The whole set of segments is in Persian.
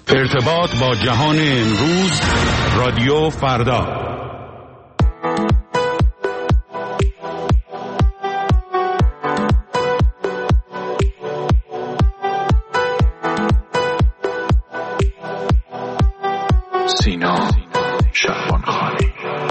ارتباط با جهان امروز، رادیو فردا. سینا شعبانخانی.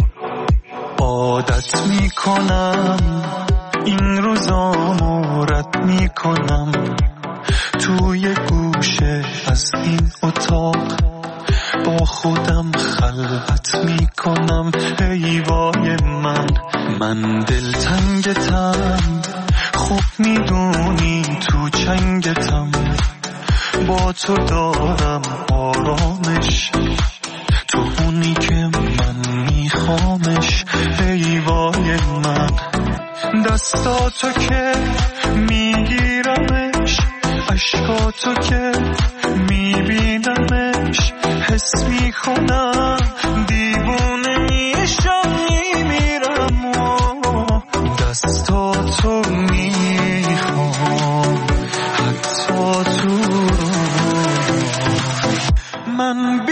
عادت میکنم این روزامو رد میکنم، توی گوشه از این اتاق با خودم خلوت میکنم. ای وای من دلتنگتم، خوب میدونی تو چنگتم، با تو دارم آرامش، تو اونی که من میخوامش. ای وای من دستاتو که میگیرمش، عشقاتو که میبینمش، حس میکنم دیوونه میشم میمیرم و دستاتو میخوام حتی تو من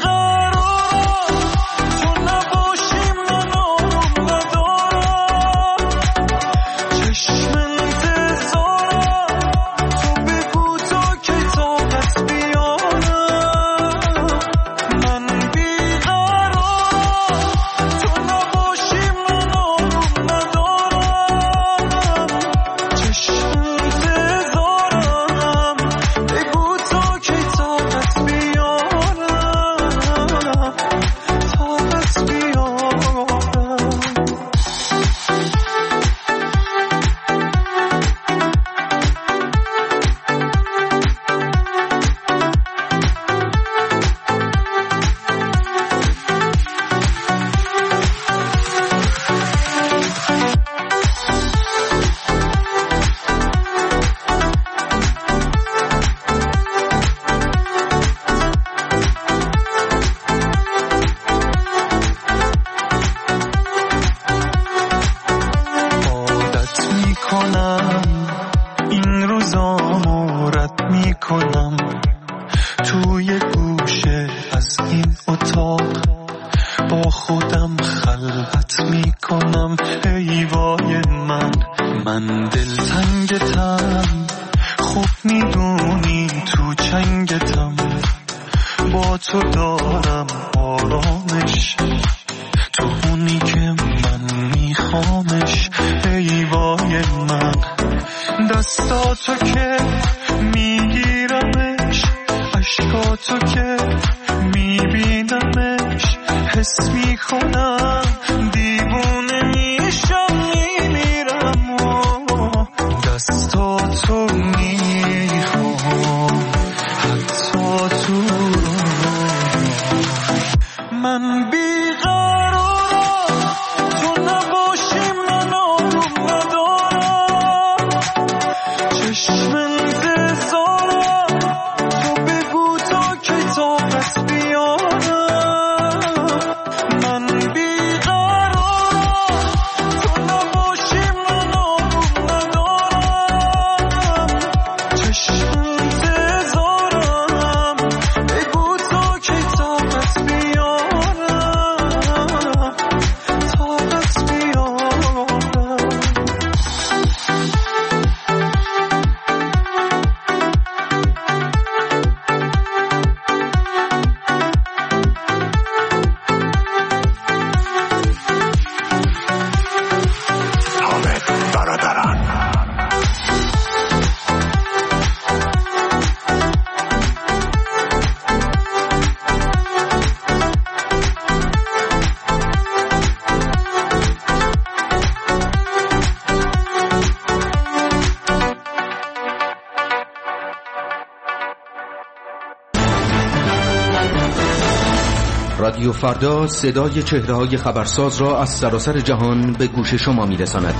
رادیو فردا صدای چهره‌های خبرساز را از سراسر جهان به گوش شما می‌رساند.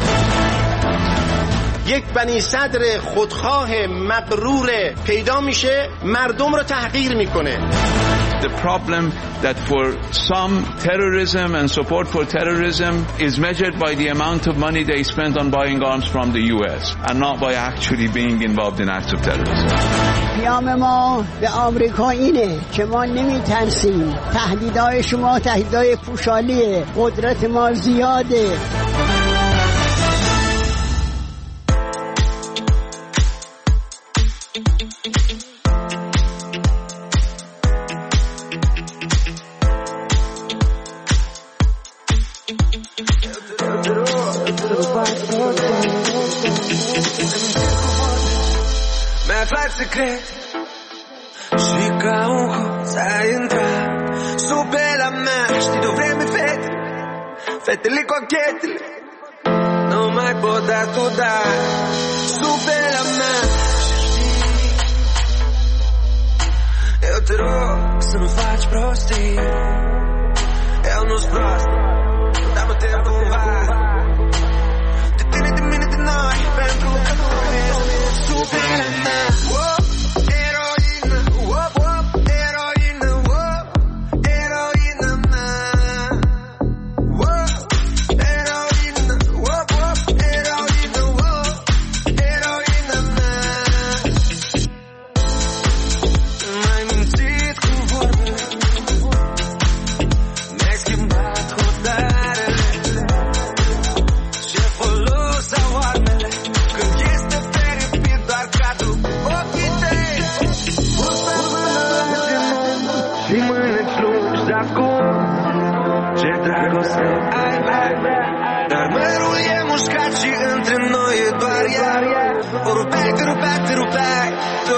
یک بنی صدر خودخواه مغرور پیدا میشه، مردم رو تحقیر میکنه. The problem that for some terrorism and support for terrorism is measured by the amount of money they spend on buying arms from the US and not by actually being involved in acts of terrorism. پیام ما به آمریکا اینه که ما نمیترسیم. تهدیدهای شما تهدیدهای پوشالیه، قدرت ما زیاده. Me fai secret și ca un hoț ai intrat sub pe la mea. Știi de vreme fete, fetele cochetele nu mai pot da tu da sub pe la mea. Eu te rog să nu faci prostii, eu nu-s prost, dar mă tem cumva de tine, de mine, de noi, pentru că nu ești sub pe la mea. Dar mărul e mușcat și între noi e doar iar. O rupeai, te rupeai, te rupeai tu.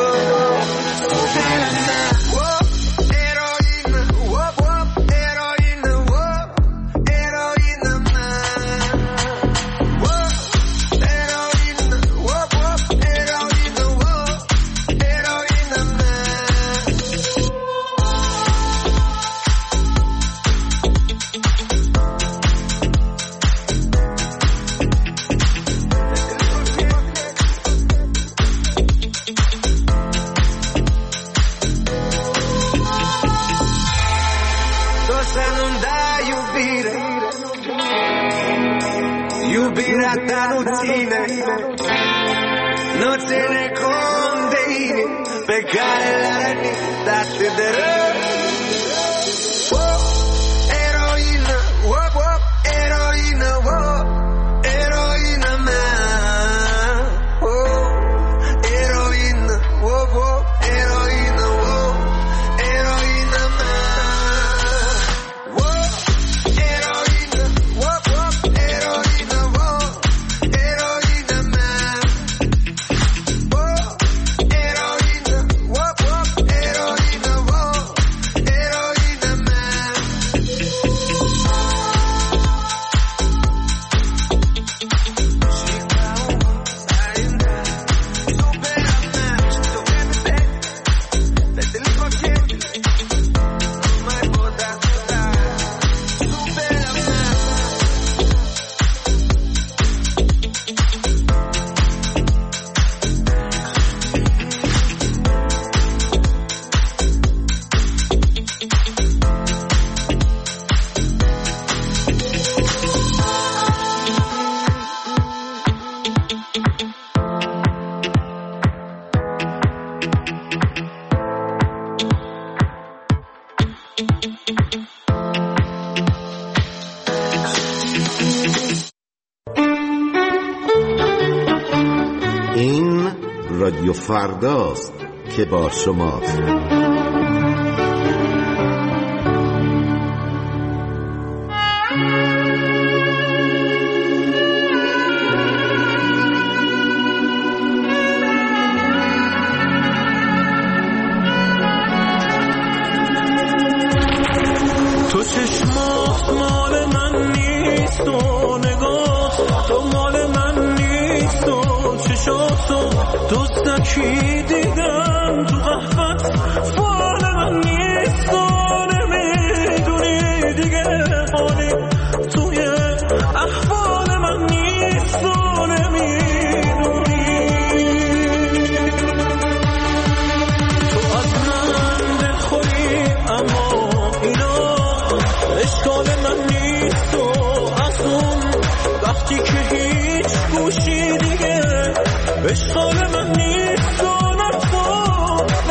Eroină, op, op, eroină, op, eroină mea. Eroină, op, op, eroină, op, eroină mea. Iubirea ta nu ține, nu ține cont de inimi pe care le-ai rănit atât de rău. Eroină, op, op, eroină, op, eroină mea. Eroină, op, op, eroină, op, eroină mea. Eroină, op, op, eroină, op, eroină mea. Eroină, op, op, eroină, op, eroină mea. Și ca un hoț ai intrat sub pe la mea. Știi de vreme fete, fetele cochetele nu mai pot da tu da sub pe la mea. این رادیو فرداست که با شماست. تو چشمات مال من نیست و نگاه تو مال من نیست و چشاتو دوستکی دیدم تو قهوت فال من نیست و نمیدونی دیگه حالی توی احوال من نیست و نمیدونی تو از من دلخوری اما اینا اشکال من نیست و از اون وقتی که هیچ گوشی دیگه اشکال من نیست و نفت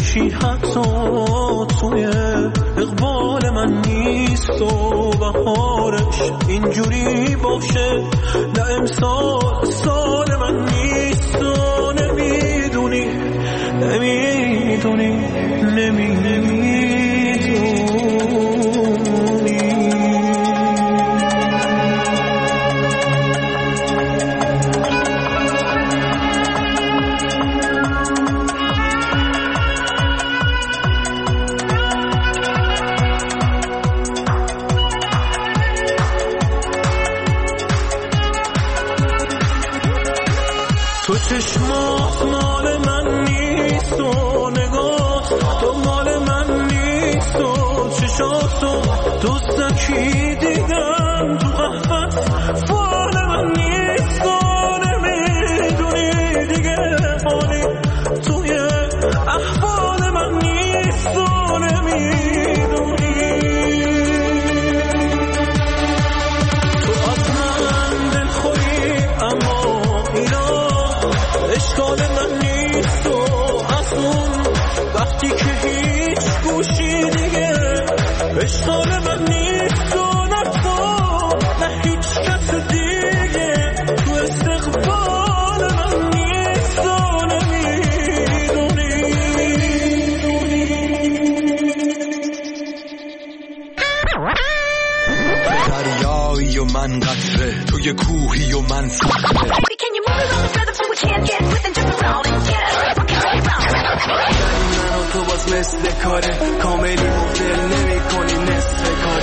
هیچی حتی توی اقبال من نیست و بهارش اینجوری باشه نه امسال سال من نیست و نمیدونی نمیدونی نمیدونی تو چشمات مال من نیست و نگاه تو مال من نیست و چشاتو دوستکی دیدم تو قهوت فال من نیست و نمیدونی دیگه حالی توی احوال من نیست و نمیدونی تو از من دلخوری اما اینا اشکال من نیست و از اون وقتی که هیچ گوشی دیگه اشکال من نیست و نه تو نه هیچ کس دیگه تو استقبال من نیست و نمیدونی دریایی و من قطره توی کوهی و من صخره تو باز مثل کاره کاملی مدل نمی کنی نصف کاره.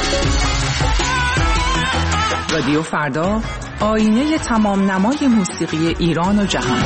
رادیو فردا، آینه تمام نمای موسیقی ایران و جهان.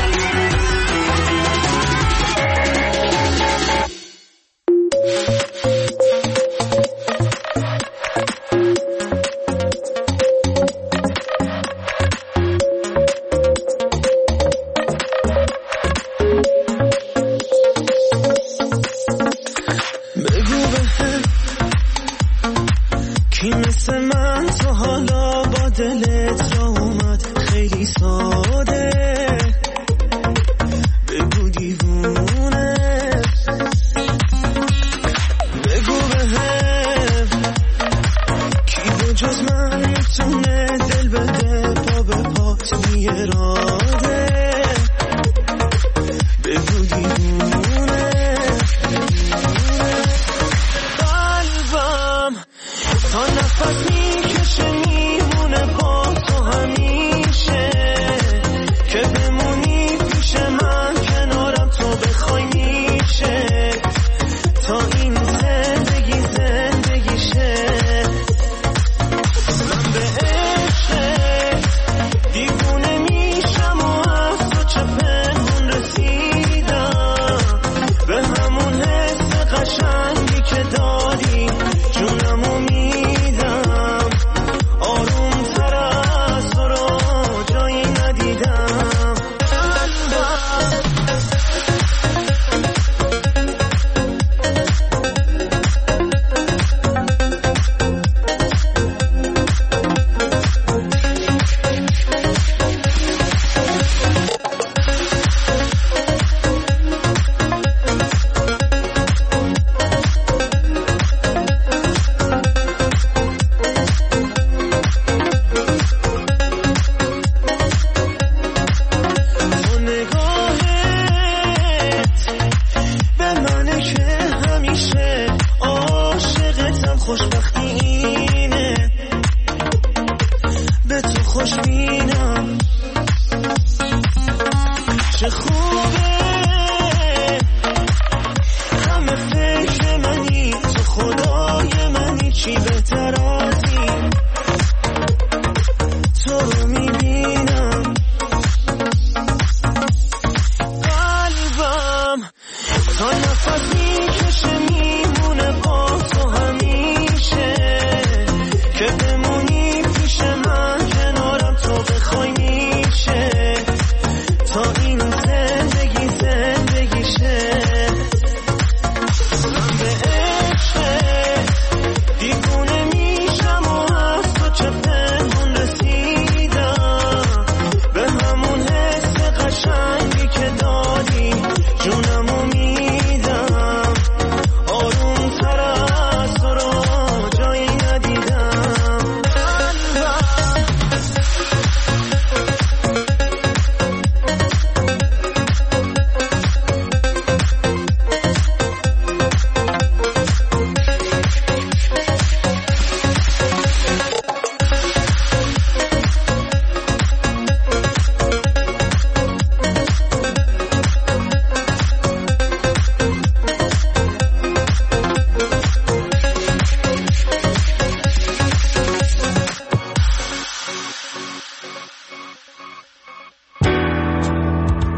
جونمو میدم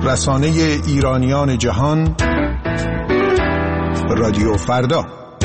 رسانه ایرانیان جهان، رادیو فردا.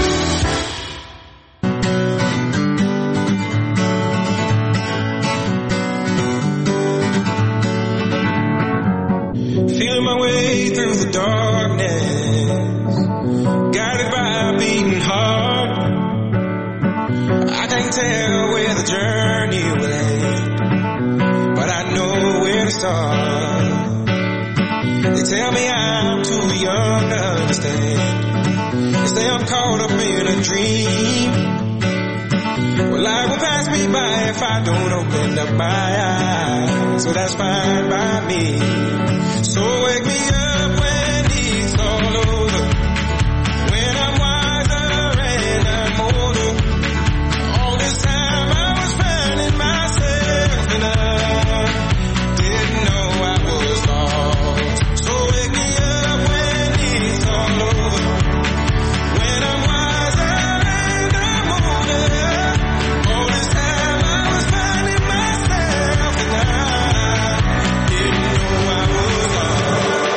Tell me I'm too young to understand. They say I'm caught up in a dream. Well, life will pass me by if I don't open up my eyes. So that's fine by me. So wake me up when it's all over, when I'm wiser and I'm older. All this time I was finding myself and I didn't know I was lost. So wake me up when it's all over, when I'm wiser and I'm older. All this time I was finding myself and I didn't know I was lost.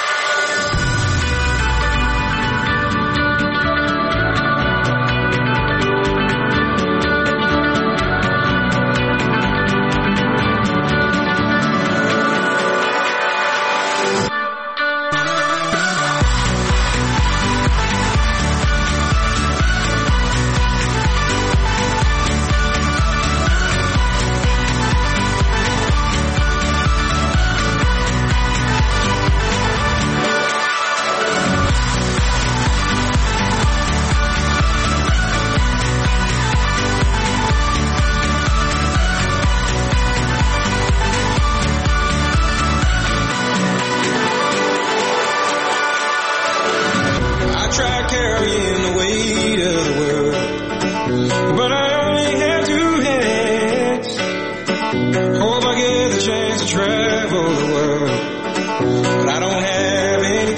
I tried carrying the weight of the world, but I only had two hands. Hope I get the chance to travel the world, but I don't have any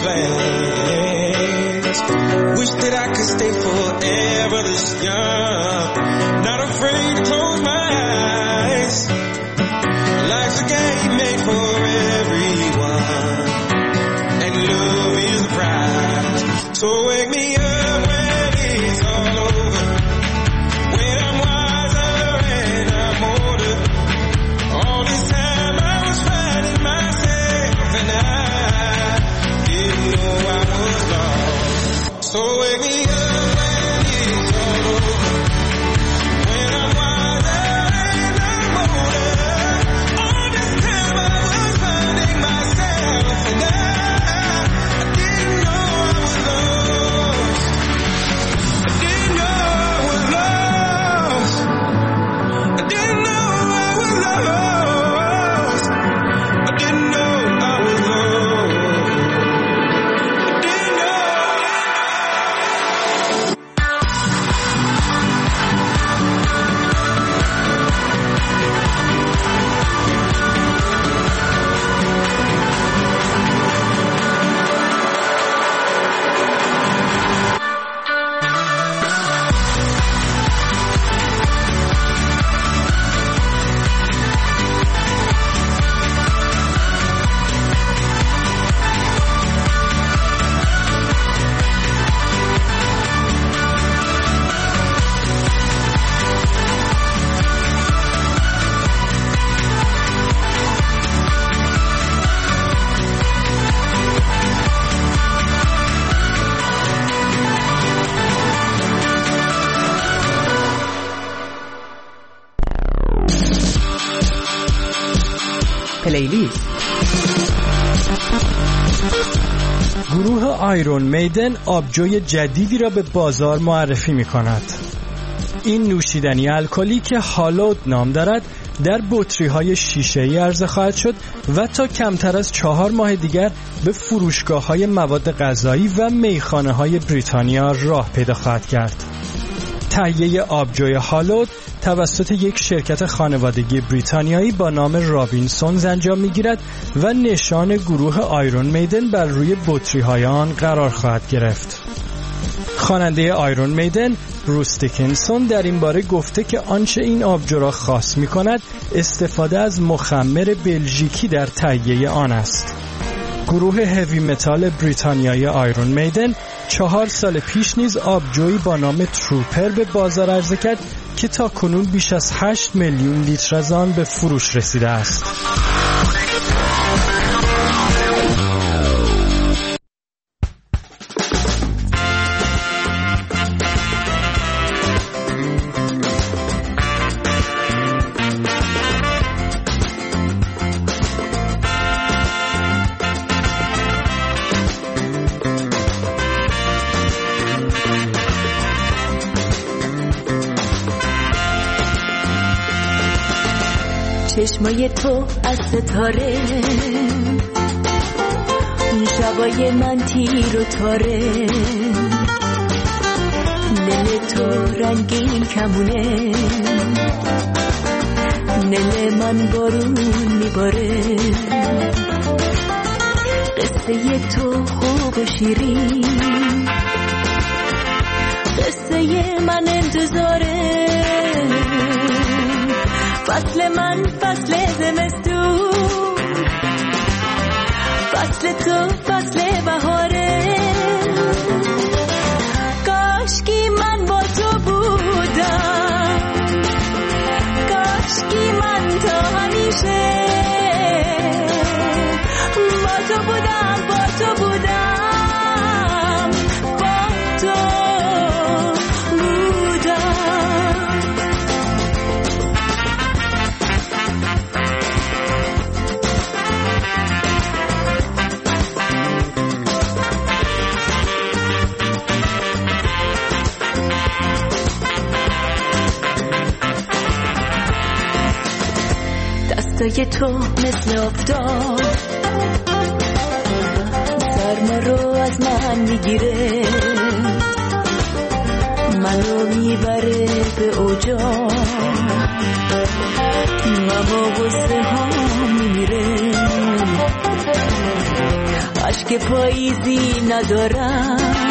plans. Wish that I could stay forever this young, not afraid to close my eyes. Life's a game made for everyone, and love is the prize. So wake me up when it's all over, when I'm wiser and I'm older. All this time I was finding myself and I didn't know I was lost. So wake me up when it's all over, when I'm wiser and I'm older. All this time I was finding myself and I didn't know I was lost. I didn't know I was lost. I didn't know I was lost. I didn't know I was lost. I didn't know. پلیلیست. گروه آیرون میدن آبجوی جدیدی را به بازار معرفی می کند. این نوشیدنی الکلی که هالود نام دارد در بطری‌های شیشه‌ای عرضه خواهد شد و تا کمتر از 4 ماه دیگر به فروشگاه‌های مواد غذایی و میخانه‌های بریتانیا راه پیدا خواهد کرد. تهیه آبجوی هالود توسط یک شرکت خانوادگی بریتانیایی با نام رابینسونز انجام می‌گیرد و نشان گروه آیرون میدن بر روی بطری‌های آن قرار خواهد گرفت. خواننده آیرون میدن بروس دیکنسون در این باره گفته که آنچه این آبجو را خاص می‌کند استفاده از مخمر بلژیکی در تهیه آن است. گروه هوی متال بریتانیایی آیرون میدن 4 سال پیش نیز آبجویی با نام تروپر به بازار عرضه کرد که تا کنون بیش از 8 میلیون لیتر از آن به فروش رسیده است. چشمای تو از ستاره، اون شبای من تیر و تاره، دل تو رنگین کمونه، دل من بارون میباره، قصه تو خوب و شیرین، قصه من انتظاره، فصل من فصل زمستون، فصل تو فصل بهاره، کاشکی من با تو بودم، کاشکی من تا همیشه با تو بودم، با تو بودم، با تو دستای تو مثل آفتاب سرما رو از من میگیره، منو میبره به اوجا، اما غصه ها میمیره، عشق پاییزی ندارم،